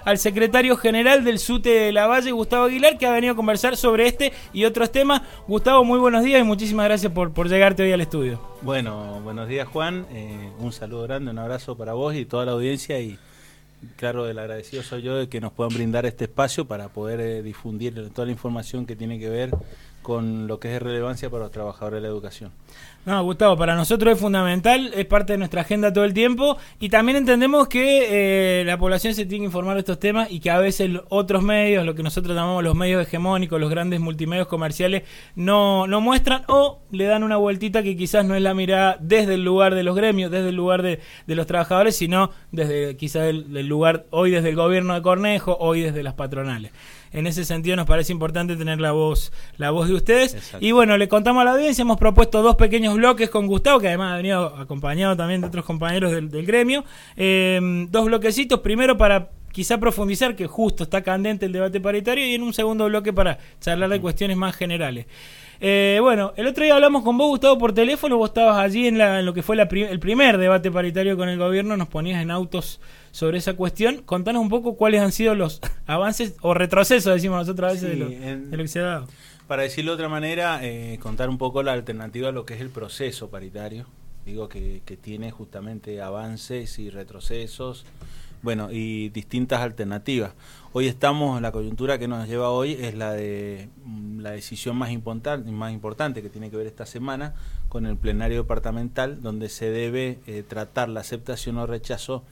al secretario general del SUTE de Lavalle, Gustavo Aguilar, que ha venido a conversar sobre este y otros temas. Gustavo, muy buenos días y muchísimas gracias por llegarte hoy al estudio. Bueno, buenos días, Juan. Un saludo grande, un abrazo para vos y toda la audiencia, y claro, el agradecido soy yo de que nos puedan brindar este espacio para poder difundir toda la información que tiene que ver con lo que es de relevancia para los trabajadores de la educación. No, Gustavo, para nosotros es fundamental, es parte de nuestra agenda todo el tiempo, y también entendemos que la población se tiene que informar de estos temas y que a veces otros medios, lo que nosotros llamamos los medios hegemónicos, los grandes multimedios comerciales, no muestran o le dan una vueltita que quizás no es la mirada desde el lugar de los gremios, desde el lugar de los trabajadores, sino desde quizás el lugar, hoy desde el gobierno de Cornejo, hoy desde las patronales. En ese sentido nos parece importante tener la voz de ustedes. Exacto. Y bueno, le contamos a la audiencia, hemos propuesto 2 pequeños bloques con Gustavo, que además ha venido acompañado también de otros compañeros del gremio. 2 bloquecitos, primero para quizá profundizar, que justo está candente el debate paritario, y en un segundo bloque para charlar de cuestiones más generales. Bueno, el otro día hablamos con vos, Gustavo, por teléfono. Vos estabas allí en lo que fue el primer debate paritario con el gobierno, nos ponías en autos sobre esa cuestión. Contanos un poco cuáles han sido los avances o retrocesos, decimos nosotros a veces, sí, de lo que se ha dado. Para decirlo de otra manera, contar un poco la alternativa a lo que es el proceso paritario. Digo que tiene justamente avances y retrocesos, bueno, y distintas alternativas. Hoy la coyuntura que nos lleva hoy es la de la decisión más importante que tiene que ver esta semana con el plenario departamental, donde se debe tratar la aceptación o rechazo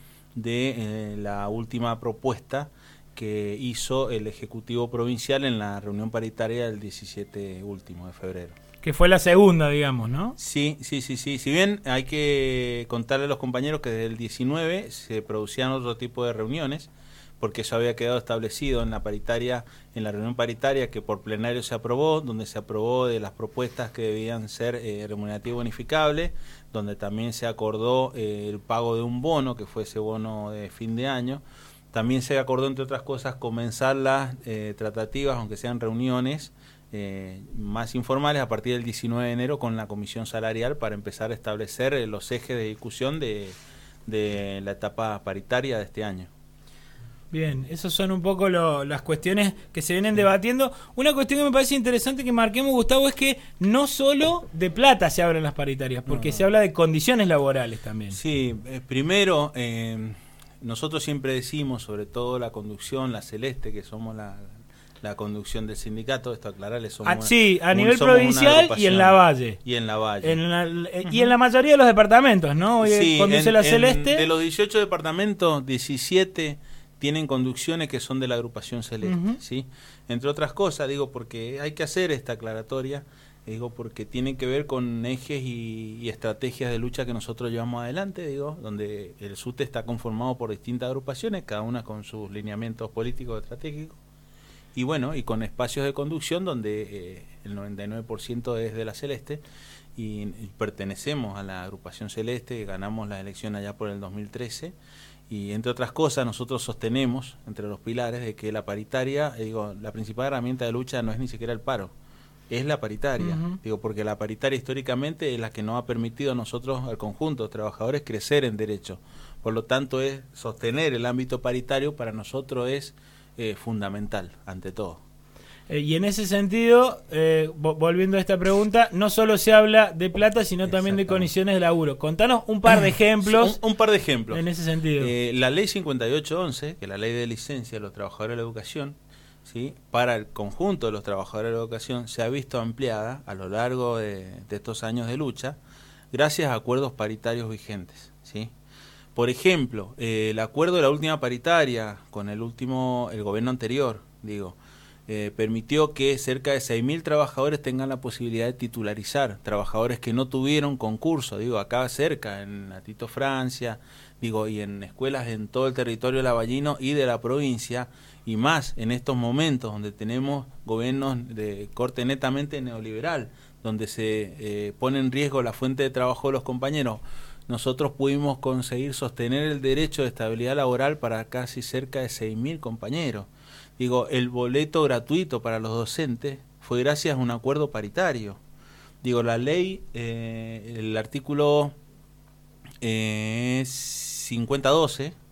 de la última propuesta que hizo el Ejecutivo Provincial en la reunión paritaria del 17 último de febrero. Que fue la segunda, digamos, ¿no? Sí. Si bien hay que contarle a los compañeros que desde el 19 se producían otro tipo de reuniones, porque eso había quedado establecido en la reunión paritaria que por plenario se aprobó, donde se aprobó de las propuestas que debían ser remunerativo bonificable, donde también se acordó el pago de un bono, que fue ese bono de fin de año. También se acordó, entre otras cosas, comenzar las tratativas, aunque sean reuniones más informales, a partir del 19 de enero con la comisión salarial, para empezar a establecer los ejes de discusión de la etapa paritaria de este año. Bien, esas son un poco las cuestiones que se vienen debatiendo. Una cuestión que me parece interesante que marquemos, Gustavo, es que no solo de plata se abren las paritarias, porque se habla de condiciones laborales también. Sí, primero, nosotros siempre decimos, sobre todo la conducción, la celeste, que somos la conducción del sindicato, esto aclararle, a nivel provincial y en Lavalle. Y en Lavalle. Y en la mayoría de los departamentos, ¿no? Sí, conduce la celeste. De los 18 departamentos, 17 tienen conducciones que son de la agrupación celeste, ¿sí? Entre otras cosas, digo, porque hay que hacer esta aclaratoria, digo, porque tiene que ver con ejes y estrategias de lucha que nosotros llevamos adelante, digo, donde el SUTE está conformado por distintas agrupaciones, cada una con sus lineamientos políticos estratégicos, y bueno, y con espacios de conducción donde el 99% es de la celeste, y pertenecemos a la agrupación celeste, ganamos la elección allá por el 2013, y entre otras cosas nosotros sostenemos entre los pilares de que la paritaria, digo, la principal herramienta de lucha no es ni siquiera el paro, es la paritaria, digo, porque la paritaria históricamente es la que nos ha permitido a nosotros, al conjunto de trabajadores, crecer en derecho. Por lo tanto, sostener el ámbito paritario para nosotros es fundamental, ante todo. Y en ese sentido, volviendo a esta pregunta, no solo se habla de plata, sino también de condiciones de laburo. Contanos un par de ejemplos. Un par de ejemplos. En ese sentido. La ley 5811, que es la ley de licencia de los trabajadores de la educación, ¿sí? Para el conjunto de los trabajadores de la educación, se ha visto ampliada a lo largo de estos años de lucha, gracias a acuerdos paritarios vigentes, ¿sí? Por ejemplo, el acuerdo de la última paritaria con el gobierno anterior, digo, permitió que cerca de 6.000 trabajadores tengan la posibilidad de titularizar, trabajadores que no tuvieron concurso, digo, acá cerca, en Tito Francia, digo, y en escuelas en todo el territorio lavallino y de la provincia, y más en estos momentos donde tenemos gobiernos de corte netamente neoliberal, donde se pone en riesgo la fuente de trabajo de los compañeros. Nosotros pudimos conseguir sostener el derecho de estabilidad laboral para casi cerca de 6.000 compañeros. Digo, el boleto gratuito para los docentes fue gracias a un acuerdo paritario. Digo, la ley, el artículo 5012,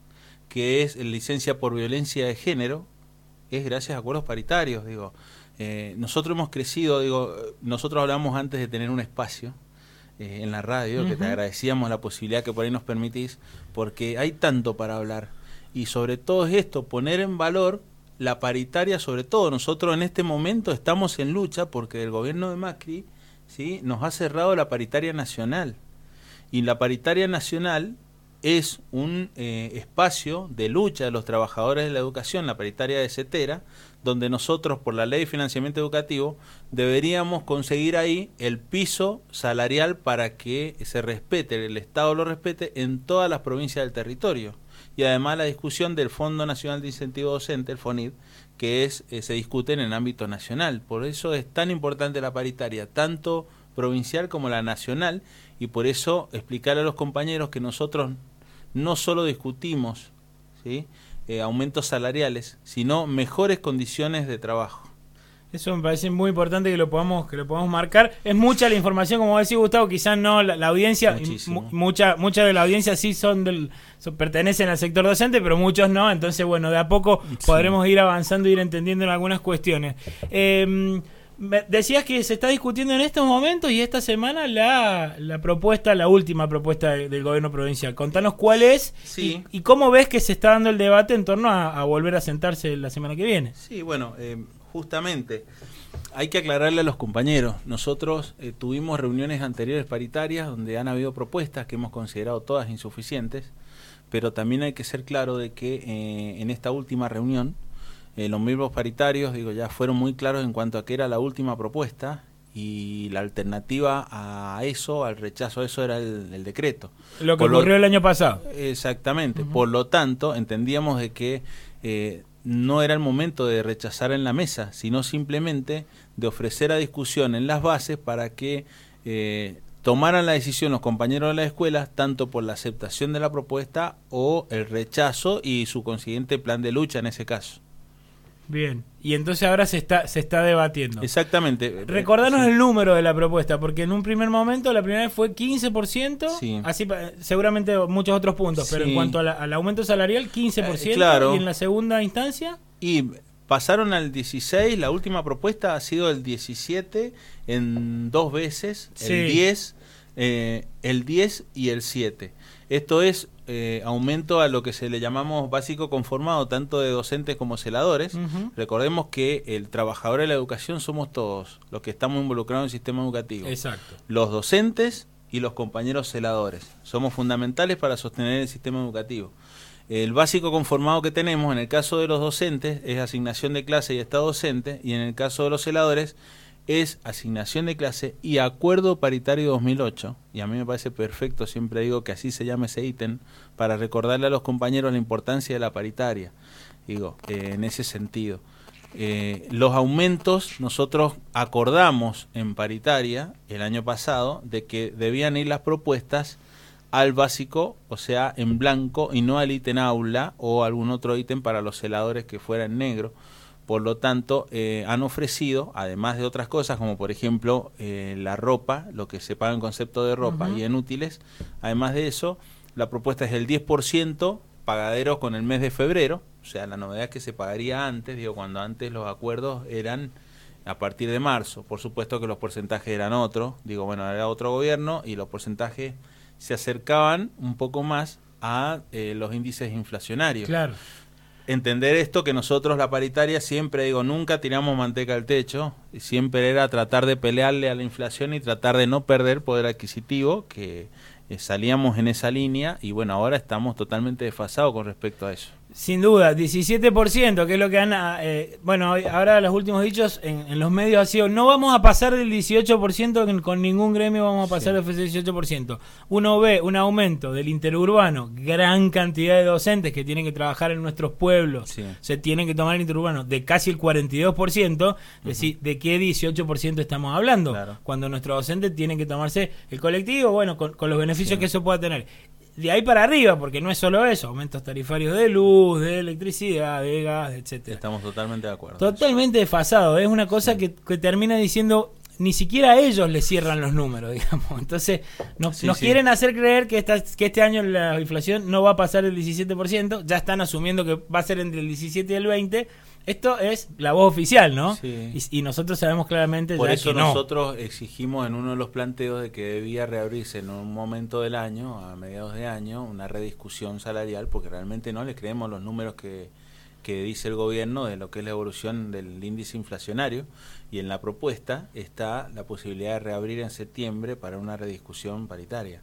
que es licencia por violencia de género, es gracias a acuerdos paritarios. Nosotros hemos crecido, nosotros hablamos antes de tener un espacio en la radio, que te agradecíamos la posibilidad que por ahí nos permitís, porque hay tanto para hablar, y sobre todo es esto, poner en valor la paritaria. Sobre todo nosotros en este momento estamos en lucha porque el gobierno de Macri, ¿sí?, nos ha cerrado la paritaria nacional, y la paritaria nacional es un espacio de lucha de los trabajadores de la educación, la paritaria de CETERA, donde nosotros, por la ley de financiamiento educativo, deberíamos conseguir ahí el piso salarial para que se respete, el Estado lo respete en todas las provincias del territorio. Y además la discusión del Fondo Nacional de Incentivo Docente, el FONID, que se discute en el ámbito nacional. Por eso es tan importante la paritaria, tanto provincial como la nacional, y por eso explicarle a los compañeros que nosotros no solo discutimos, ¿sí?, aumentos salariales, sino mejores condiciones de trabajo. Eso me parece muy importante que lo podamos marcar. Es mucha la información, como decía Gustavo, quizás no la audiencia, mucha de la audiencia sí pertenecen al sector docente, pero muchos no. Entonces, bueno, de a poco podremos ir avanzando e ir entendiendo en algunas cuestiones. Decías que se está discutiendo en estos momentos y esta semana la última propuesta del gobierno provincial. Contanos cuál es y cómo ves que se está dando el debate en torno a volver a sentarse la semana que viene. Sí, bueno, justamente hay que aclararle a los compañeros. Nosotros tuvimos reuniones anteriores paritarias donde han habido propuestas que hemos considerado todas insuficientes, pero también hay que ser claro de que en esta última reunión los miembros paritarios, ya fueron muy claros en cuanto a que era la última propuesta, y la alternativa a eso, al rechazo a eso, era el decreto. Lo que ocurrió el año pasado. Exactamente. Por lo tanto, entendíamos de que no era el momento de rechazar en la mesa, sino simplemente de ofrecer a discusión en las bases para que tomaran la decisión los compañeros de las escuelas, tanto por la aceptación de la propuesta o el rechazo y su consiguiente plan de lucha en ese caso. Bien, y entonces ahora se está debatiendo. Exactamente. Recordanos el número de la propuesta, porque en un primer momento, la primera vez fue 15%, así seguramente muchos otros puntos, pero en cuanto al aumento salarial, 15%, claro. Y en la segunda instancia... Y pasaron al 16, la última propuesta ha sido el 17 en 2 veces, el 10 y el 7. Esto es aumento a lo que se le llamamos básico conformado, tanto de docentes como celadores. Recordemos que el trabajador de la educación somos todos los que estamos involucrados en el sistema educativo. Exacto. Los docentes y los compañeros celadores. Somos fundamentales para sostener el sistema educativo. El básico conformado que tenemos en el caso de los docentes es asignación de clase y estado docente, y en el caso de los celadores es asignación de clase y acuerdo paritario 2008, y a mí me parece perfecto, siempre digo que así se llama ese ítem, para recordarle a los compañeros la importancia de la paritaria, en ese sentido. Los aumentos, nosotros acordamos en paritaria el año pasado de que debían ir las propuestas al básico, o sea, en blanco, y no al ítem aula o algún otro ítem para los celadores que fuera en negro. Por lo tanto, han ofrecido, además de otras cosas, como por ejemplo la ropa, lo que se paga en concepto de ropa y en útiles, además de eso, la propuesta es el 10% pagaderos con el mes de febrero, o sea, la novedad es que se pagaría antes, cuando antes los acuerdos eran a partir de marzo. Por supuesto que los porcentajes eran otros, era otro gobierno, y los porcentajes se acercaban un poco más a los índices inflacionarios. Claro. Entender esto, que nosotros la paritaria siempre, nunca tiramos manteca al techo, siempre era tratar de pelearle a la inflación y tratar de no perder poder adquisitivo, que salíamos en esa línea, y ahora estamos totalmente desfasados con respecto a eso. Sin duda, 17%, que es lo que han... ahora los últimos dichos en los medios ha sido, no vamos a pasar del 18%, con ningún gremio vamos a pasar del 18%. Uno ve un aumento del interurbano, gran cantidad de docentes que tienen que trabajar en nuestros pueblos, se tienen que tomar el interurbano, de casi el 42%, es decir, ¿de qué 18% estamos hablando? Claro. Cuando nuestros docentes tienen que tomarse el colectivo, con los beneficios que eso pueda tener. De ahí para arriba, porque no es solo eso, aumentos tarifarios de luz, de electricidad, de gas, etcétera. Estamos totalmente de acuerdo. Totalmente desfasado, es una cosa que termina diciendo, ni siquiera a ellos les cierran los números, digamos. Entonces, nos quieren hacer creer que este año la inflación no va a pasar el 17%, ya están asumiendo que va a ser entre el 17 y el 20%. Esto es la voz oficial, ¿no? Sí. Y nosotros sabemos claramente por ya eso que no. Nosotros exigimos en uno de los planteos de que debía reabrirse en un momento del año, a mediados de año, una rediscusión salarial, porque realmente no le creemos los números que dice el gobierno de lo que es la evolución del índice inflacionario, y en la propuesta está la posibilidad de reabrir en septiembre para una rediscusión paritaria.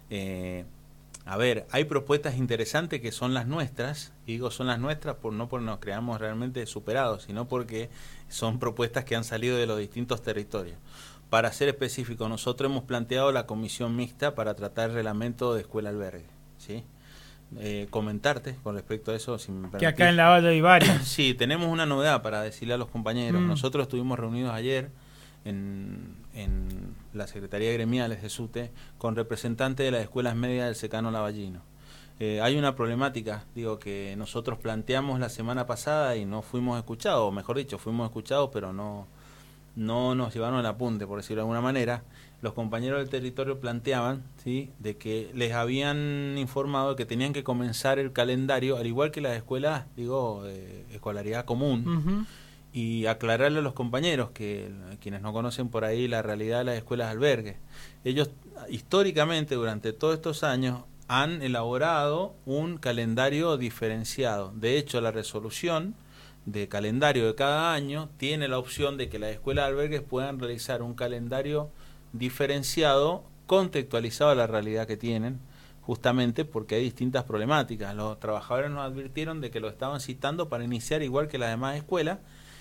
A ver, hay propuestas interesantes que son las nuestras, y digo son las nuestras no porque nos creamos realmente superados, sino porque son propuestas que han salido de los distintos territorios. Para ser específico, nosotros hemos planteado la comisión mixta para tratar el reglamento de escuela albergue, ¿sí? Comentarte con respecto a eso, si me permitís. Que acá en La Valle hay varias. Sí, tenemos una novedad para decirle a los compañeros. Nosotros estuvimos reunidos ayer en la Secretaría de Gremiales de SUTE con representantes de las escuelas medias del Secano Lavallino. Hay una problemática, digo, que nosotros planteamos la semana pasada y no fuimos escuchados, o mejor dicho, fuimos escuchados, pero no nos llevaron el apunte, por decirlo de alguna manera. Los compañeros del territorio planteaban, ¿sí?, de que les habían informado que tenían que comenzar el calendario, al igual que las escuelas, digo, de escolaridad común, y aclararle a los compañeros que quienes no conocen por ahí la realidad de las escuelas albergues. Ellos históricamente durante todos estos años han elaborado un calendario diferenciado. De hecho, la resolución de calendario de cada año tiene la opción de que las escuelas albergues puedan realizar un calendario diferenciado, contextualizado a la realidad que tienen, justamente porque hay distintas problemáticas. Los trabajadores nos advirtieron de que lo estaban citando para iniciar igual que las demás escuelas,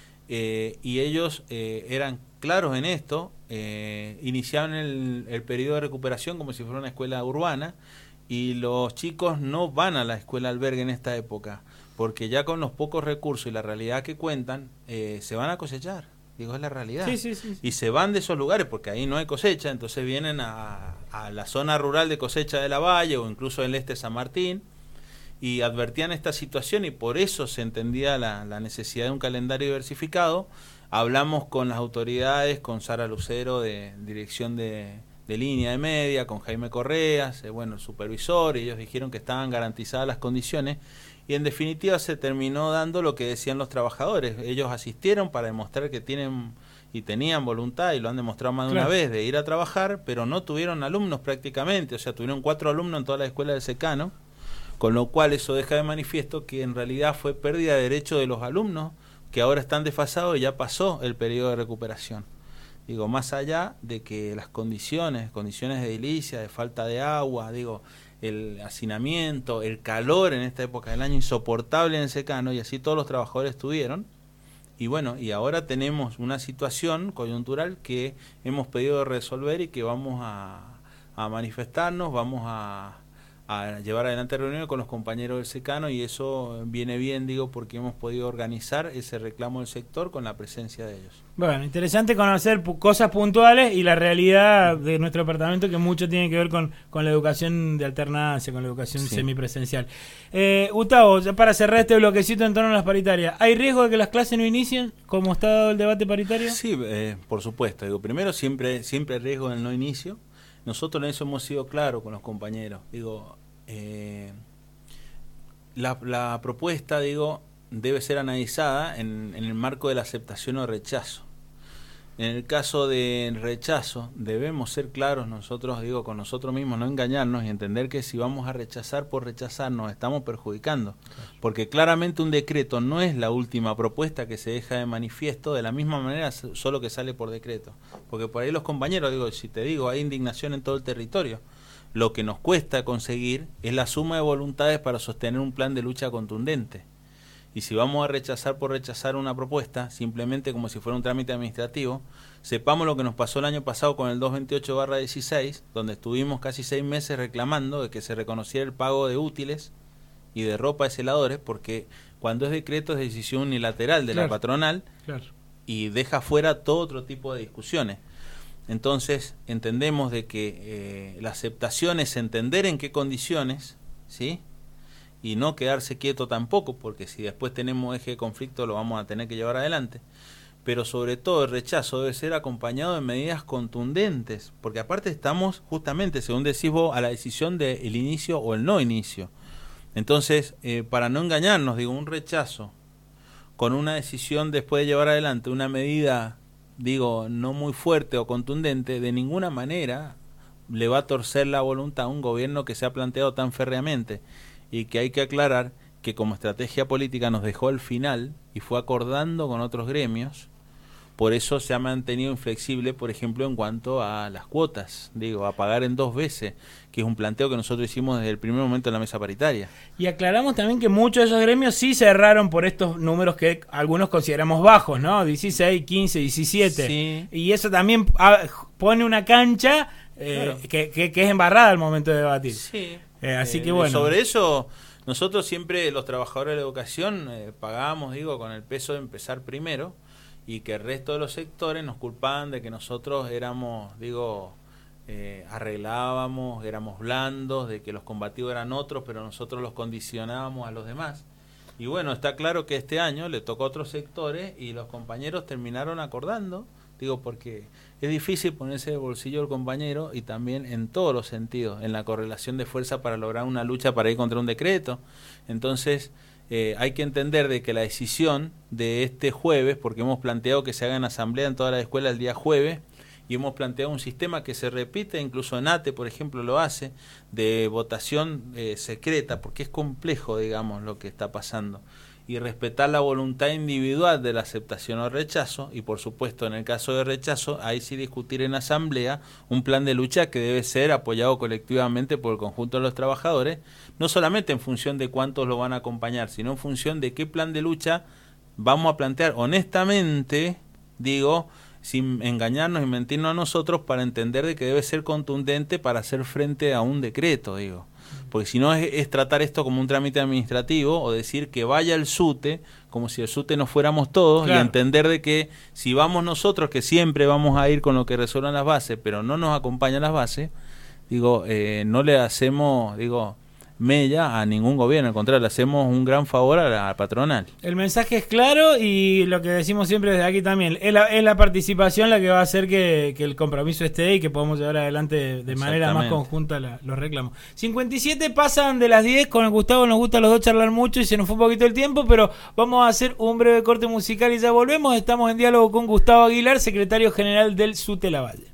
y ellos eran claros en esto, iniciaban el periodo de recuperación como si fuera una escuela urbana, y los chicos no van a la escuela albergue en esta época, porque ya con los pocos recursos y la realidad que cuentan, se van a cosechar, digo, es la realidad. Sí. Y se van de esos lugares porque ahí no hay cosecha, entonces vienen a la zona rural de cosecha de la Valle o incluso el este de San Martín, y advertían esta situación, y por eso se entendía la necesidad de un calendario diversificado. Hablamos con las autoridades, con Sara Lucero de Dirección de Línea de Media, con Jaime Correas, el supervisor, y ellos dijeron que estaban garantizadas las condiciones, y en definitiva se terminó dando lo que decían los trabajadores. Ellos asistieron para demostrar que tienen y tenían voluntad, y lo han demostrado más de una vez, de ir a trabajar, pero no tuvieron alumnos prácticamente, o sea, tuvieron 4 alumnos en toda la escuela del Secano, con lo cual eso deja de manifiesto que en realidad fue pérdida de derechos de los alumnos, que ahora están desfasados y ya pasó el periodo de recuperación. Digo, más allá de que las condiciones de edilicia, de falta de agua, digo, el hacinamiento, el calor en esta época del año insoportable en el Secano, y así todos los trabajadores estuvieron. Y y ahora tenemos una situación coyuntural que hemos pedido resolver y que vamos a manifestarnos, vamos a llevar adelante reuniones con los compañeros del Secano, y eso viene bien, digo, porque hemos podido organizar ese reclamo del sector con la presencia de ellos. Bueno, interesante conocer cosas puntuales y la realidad de nuestro departamento, que mucho tiene que ver con la educación de alternancia, con la educación semipresencial. Gustavo, ya para cerrar este bloquecito en torno a las paritarias, ¿hay riesgo de que las clases no inicien, como está dado el debate paritario? Sí, por supuesto. Digo, primero, siempre hay riesgo del no inicio. Nosotros en eso hemos sido claros con los compañeros. Digo, la propuesta, digo, debe ser analizada en el marco de la aceptación o rechazo. En el caso del rechazo, debemos ser claros nosotros, digo, con nosotros mismos, no engañarnos y entender que si vamos a rechazar por rechazar nos estamos perjudicando. Porque claramente un decreto no es la última propuesta que se deja de manifiesto, de la misma manera solo que sale por decreto. Porque por ahí los compañeros, digo, si te digo, hay indignación en todo el territorio. Lo que nos cuesta conseguir es la suma de voluntades para sostener un plan de lucha contundente. Y si vamos a rechazar por rechazar una propuesta, simplemente como si fuera un trámite administrativo, sepamos lo que nos pasó el año pasado con el 228/16, donde estuvimos casi 6 meses reclamando de que se reconociera el pago de útiles y de ropa de celadores, porque cuando es decreto es decisión unilateral de la patronal, y deja fuera todo otro tipo de discusiones. Entonces entendemos de que la aceptación es entender en qué condiciones, ¿sí?, y no quedarse quieto tampoco, porque si después tenemos eje de conflicto lo vamos a tener que llevar adelante. pero sobre todo el rechazo debe ser acompañado de medidas contundentes, porque aparte estamos justamente, según decís vos, a la decisión del inicio o el no inicio. Entonces, para no engañarnos, digo, un rechazo con una decisión después de llevar adelante una medida, digo, no muy fuerte o contundente, de ninguna manera le va a torcer la voluntad a un gobierno que se ha planteado tan férreamente, y que hay que aclarar que como estrategia política nos dejó al final y fue acordando con otros gremios. Por eso se ha mantenido inflexible, por ejemplo, en cuanto a las cuotas, digo, a pagar en 2 veces, que es un planteo que nosotros hicimos desde el primer momento en la mesa paritaria. Y aclaramos también que muchos de esos gremios sí cerraron por estos números que algunos consideramos bajos, ¿no? 16, 15, 17. Sí. Y eso también pone una cancha claro, que es embarrada al momento de debatir. Sí. Así que bueno. Sobre eso, nosotros siempre, los trabajadores de la educación, pagábamos, digo, con el peso de empezar primero, y que el resto de los sectores nos culpaban de que nosotros éramos, digo, arreglábamos, éramos blandos, de que los combativos eran otros, pero nosotros los condicionábamos a los demás. Y bueno, está claro que este año le tocó a otros sectores y los compañeros terminaron acordando, digo, porque es difícil ponerse de bolsillo el compañero, y también en todos los sentidos, en la correlación de fuerza para lograr una lucha para ir contra un decreto. Entonces, hay que entender de que la decisión de este jueves, porque hemos planteado que se haga en asamblea en toda la escuela el día jueves, y hemos planteado un sistema que se repite, incluso en ATE, por ejemplo, lo hace, de votación secreta, porque es complejo, digamos, lo que está pasando, y respetar la voluntad individual de la aceptación o rechazo, y por supuesto, en el caso de rechazo, ahí sí discutir en asamblea un plan de lucha que debe ser apoyado colectivamente por el conjunto de los trabajadores, no solamente en función de cuántos lo van a acompañar, sino en función de qué plan de lucha vamos a plantear honestamente, digo, sin engañarnos y mentirnos a nosotros, para entender de que debe ser contundente para hacer frente a un decreto, digo. Porque si no es tratar esto como un trámite administrativo, o decir que vaya el SUTE, como si el SUTE no fuéramos todos, claro, y entender de que si vamos nosotros, que siempre vamos a ir con lo que resuelvan las bases, pero no nos acompañan las bases, digo, no le hacemos, digo, mella a ningún gobierno, al contrario, le hacemos un gran favor a la patronal. El mensaje es claro, y lo que decimos siempre desde aquí también, es la participación la que va a hacer que el compromiso esté y que podamos llevar adelante de manera más conjunta los reclamos. 57 pasan de las 10, con el Gustavo nos gusta a los dos charlar mucho y se nos fue un poquito el tiempo, pero vamos a hacer un breve corte musical y ya volvemos. Estamos en diálogo con Gustavo Aguilar, secretario general del SUTE Lavalle.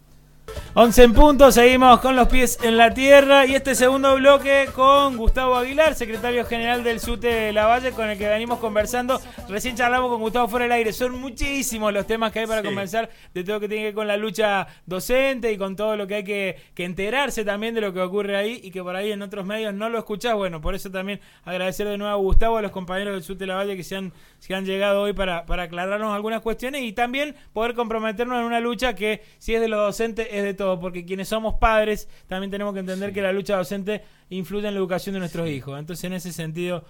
11 en punto, seguimos con los pies en la tierra, y este segundo bloque con Gustavo Aguilar, secretario general del SUTE Lavalle, con el que venimos conversando. Recién charlamos con Gustavo fuera del aire. Son muchísimos los temas que hay para conversar, de todo lo que tiene que ver con la lucha docente y con todo lo que hay que enterarse también de lo que ocurre ahí, y que por ahí en otros medios no lo escuchás. Bueno, por eso también agradecer de nuevo a Gustavo, a los compañeros del SUTE Lavalle que se han llegado hoy para aclararnos algunas cuestiones, y también poder comprometernos en una lucha que, si es de los docentes, es de todo, porque quienes somos padres también tenemos que entender que la lucha docente influye en la educación de nuestros hijos. Entonces, en ese sentido,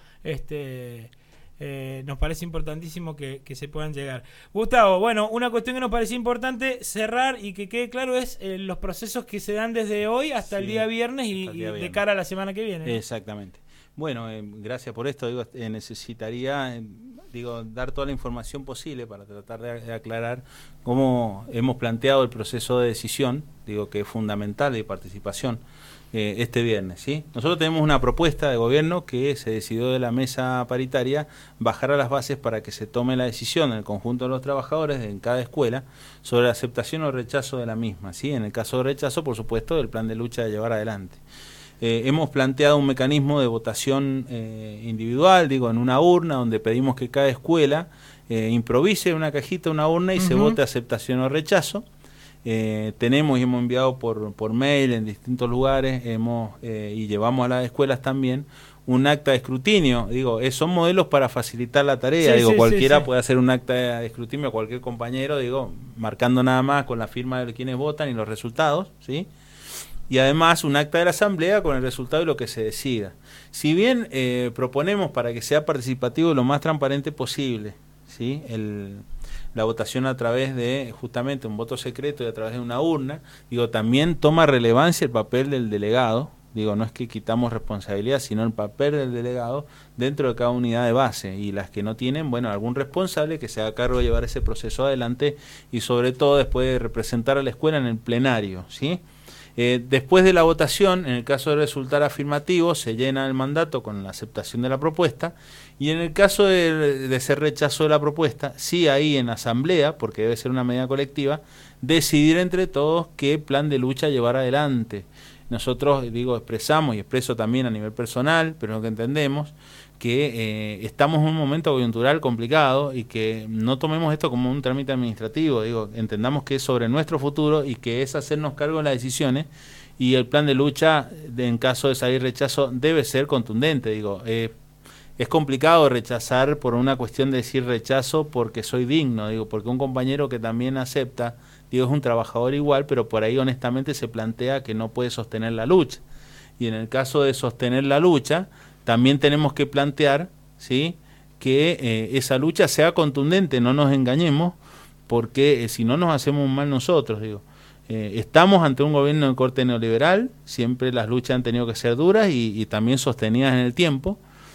nos parece importantísimo que se puedan llegar. Gustavo, bueno, una cuestión que nos parecía importante cerrar y que quede claro es los procesos que se dan desde hoy hasta el día viernes y de cara a la semana que viene. Exactamente. Bueno, gracias por esto. Digo, necesitaría dar toda la información posible para tratar de aclarar cómo hemos planteado el proceso de decisión, que es fundamental, de participación este viernes, ¿sí? Nosotros tenemos una propuesta de gobierno que se decidió de la mesa paritaria bajar a las bases para que se tome la decisión en el conjunto de los trabajadores en cada escuela sobre la aceptación o rechazo de la misma, ¿sí? En el caso de rechazo, por supuesto, el plan de lucha de llevar adelante. Hemos planteado un mecanismo de votación individual, en una urna, donde pedimos que cada escuela improvise una cajita, una urna, y se vote aceptación o rechazo. Tenemos y hemos enviado por mail en distintos lugares, y llevamos a las escuelas también un acta de escrutinio. Son modelos para facilitar la tarea. Cualquiera puede hacer un acta de escrutinio a cualquier compañero, marcando nada más con la firma de quienes votan y los resultados, ¿sí? Y además un acta de la asamblea con el resultado de lo que se decida. Si bien proponemos para que sea participativo lo más transparente posible, ¿sí? La votación a través de justamente un voto secreto y a través de una urna, también toma relevancia el papel del delegado, digo, no es que quitamos responsabilidad, sino el papel del delegado dentro de cada unidad de base, y las que no tienen, bueno, algún responsable que se haga cargo de llevar ese proceso adelante y sobre todo después de representar a la escuela en el plenario, ¿sí? Después de la votación, en el caso de resultar afirmativo, se llena el mandato con la aceptación de la propuesta, y en el caso de ser rechazo de la propuesta, sí ahí en asamblea, porque debe ser una medida colectiva, decidir entre todos qué plan de lucha llevar adelante. Nosotros, digo, expresamos y expreso también a nivel personal, pero lo que entendemos que estamos en un momento coyuntural complicado y que no tomemos esto como un trámite administrativo, digo, entendamos que es sobre nuestro futuro y que es hacernos cargo de las decisiones, y el plan de lucha, en caso de salir rechazo, debe ser contundente, digo, es complicado rechazar por una cuestión de decir rechazo porque soy digno, digo, porque un compañero que también acepta, digo, es un trabajador igual, pero por ahí honestamente se plantea que no puede sostener la lucha. Y en el caso de sostener la lucha, también tenemos que plantear, ¿sí?, que esa lucha sea contundente, no nos engañemos, porque si no nos hacemos un mal nosotros, digo. Estamos ante un gobierno de corte neoliberal, siempre las luchas han tenido que ser duras y también sostenidas en el tiempo,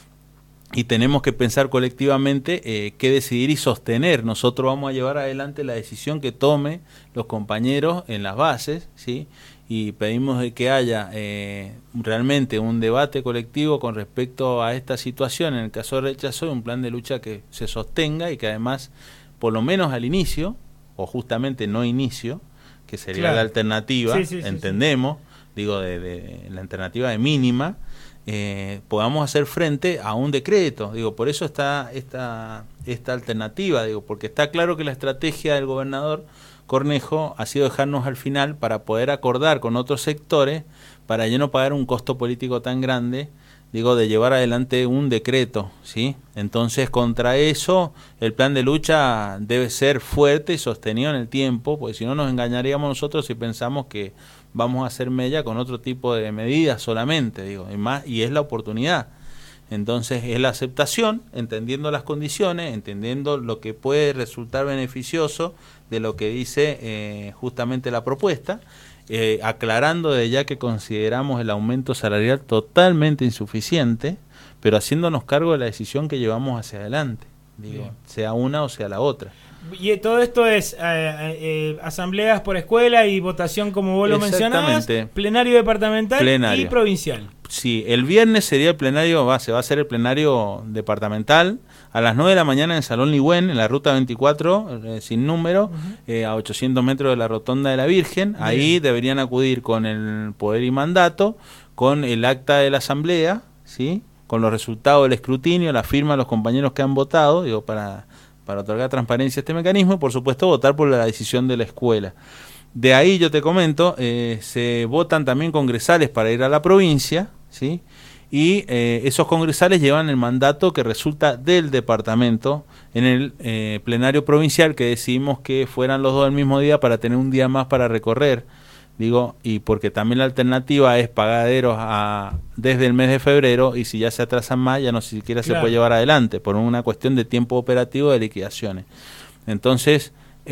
y tenemos que pensar colectivamente qué decidir y sostener. Nosotros vamos a llevar adelante la decisión que tome los compañeros en las bases, ¿sí?, y pedimos de que haya realmente un debate colectivo con respecto a esta situación. En el caso de rechazo, un plan de lucha que se sostenga y que además, por lo menos al inicio, o justamente no inicio, que sería claro, la alternativa, entendemos, digo, de la alternativa de mínima, podamos hacer frente a un decreto, digo, por eso está esta alternativa, digo, porque está claro que la estrategia del gobernador Cornejo ha sido dejarnos al final para poder acordar con otros sectores para ya no pagar un costo político tan grande, digo, de llevar adelante un decreto, ¿sí? Entonces, contra eso, el plan de lucha debe ser fuerte y sostenido en el tiempo, porque si no nos engañaríamos nosotros si pensamos que vamos a hacer mella con otro tipo de medidas solamente, digo, y es la oportunidad. Entonces es la aceptación, entendiendo las condiciones, entendiendo lo que puede resultar beneficioso de lo que dice justamente la propuesta, aclarando de ya que consideramos el aumento salarial totalmente insuficiente, pero haciéndonos cargo de la decisión que llevamos hacia adelante, digo, sea una o sea la otra. Y todo esto es asambleas por escuela y votación, como vos lo mencionabas, plenario departamental y provincial. Sí, el viernes sería el plenario, se va a hacer el plenario departamental a las 9 de la mañana en el Salón Ligüen, en la ruta 24, sin número, a 800 metros de la Rotonda de la Virgen. Ahí deberían acudir con el poder y mandato, con el acta de la asamblea, ¿sí?, con los resultados del escrutinio, la firma de los compañeros que han votado, digo, para otorgar transparencia a este mecanismo, y por supuesto votar por la decisión de la escuela. De ahí yo te comento, se votan también congresales para ir a la provincia, ¿sí?, y esos congresales llevan el mandato que resulta del departamento en el plenario provincial, que decidimos que fueran los dos el mismo día para tener un día más para recorrer, digo, y porque también la alternativa es pagaderos desde el mes de febrero, y si ya se atrasan más ya no siquiera se puede llevar adelante por una cuestión de tiempo operativo de liquidaciones. Entonces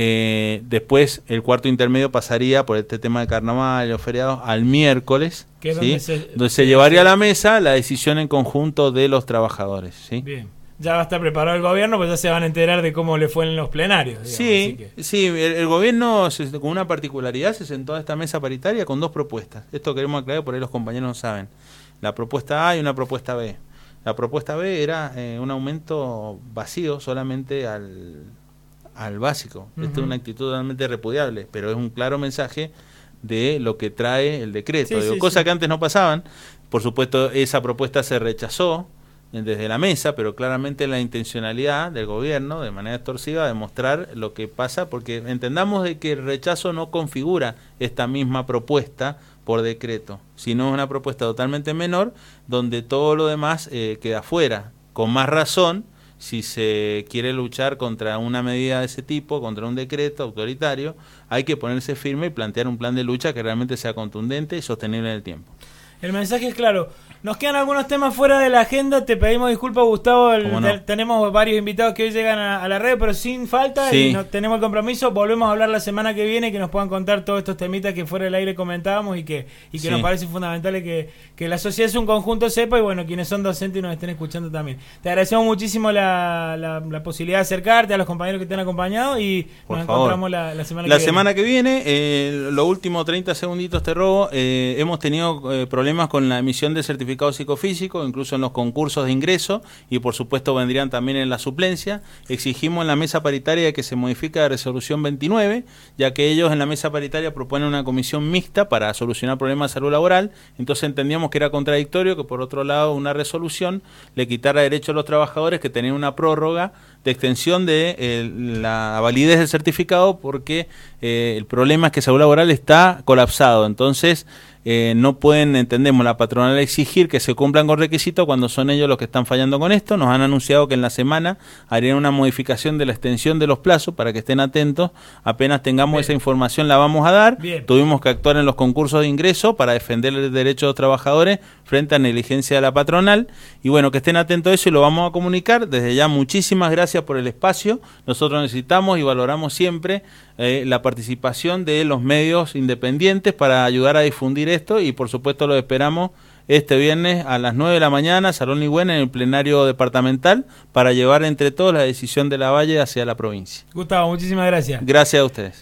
después el cuarto intermedio pasaría por este tema de carnaval y los feriados al miércoles, ¿sí?, donde se llevaría a la mesa la decisión en conjunto de los trabajadores, ¿sí? Bien. Ya va a estar preparado el gobierno, pues ya se van a enterar de cómo le fue en los plenarios, digamos. Sí, sí, el gobierno con una particularidad se sentó a esta mesa paritaria con dos propuestas. Esto queremos aclarar, por ahí los compañeros no saben. La propuesta A y una propuesta B. La propuesta B era un aumento vacío solamente al básico. Esta es una actitud totalmente repudiable, pero es un claro mensaje de lo que trae el decreto. Cosas que antes no pasaban. Por supuesto, esa propuesta se rechazó desde la mesa, pero claramente la intencionalidad del gobierno, de manera extorsiva, de mostrar lo que pasa, porque entendamos de que el rechazo no configura esta misma propuesta por decreto, sino es una propuesta totalmente menor, donde todo lo demás queda fuera. Con más razón, si se quiere luchar contra una medida de ese tipo, contra un decreto autoritario, hay que ponerse firme y plantear un plan de lucha que realmente sea contundente y sostenible en el tiempo. El mensaje es claro. Nos quedan algunos temas fuera de la agenda. Te pedimos disculpas, Gustavo. Tenemos varios invitados que hoy llegan a la red, pero sin falta. Sí. Y tenemos el compromiso. Volvemos a hablar la semana que viene, que nos puedan contar todos estos temitas que fuera del aire comentábamos y que nos parece fundamental que la sociedad es un conjunto sepa y bueno, quienes son docentes y nos estén escuchando también. Te agradecemos muchísimo la posibilidad de acercarte a los compañeros que te han acompañado y nos encontramos la semana que viene. La semana que viene, lo último 30 segunditos te robo, hemos tenido problemas con la emisión de certificados psicofísicos, incluso en los concursos de ingreso y por supuesto vendrían también en la suplencia. Exigimos en la mesa paritaria que se modifique la resolución 29, ya que ellos en la mesa paritaria proponen una comisión mixta para solucionar problemas de salud laboral, entonces entendíamos que era contradictorio que por otro lado una resolución le quitara derecho a los trabajadores que tenían una prórroga de extensión de la validez del certificado porque el problema es que salud laboral está colapsado, entonces no pueden, entendemos, la patronal exigir que se cumplan con requisitos cuando son ellos los que están fallando con esto. Nos han anunciado que en la semana harían una modificación de la extensión de los plazos para que estén atentos. Apenas tengamos esa información la vamos a dar. Tuvimos que actuar en los concursos de ingreso para defender el derecho de los trabajadores frente a negligencia de la patronal. Y bueno, que estén atentos a eso y lo vamos a comunicar. Desde ya, muchísimas gracias por el espacio. Nosotros necesitamos y valoramos siempre la participación de los medios independientes para ayudar a difundir esto y por supuesto lo esperamos este viernes a las 9 de la mañana, Salón Ligüena, en el plenario departamental para llevar entre todos la decisión de la Valle hacia la provincia. Gustavo, muchísimas gracias. Gracias a ustedes.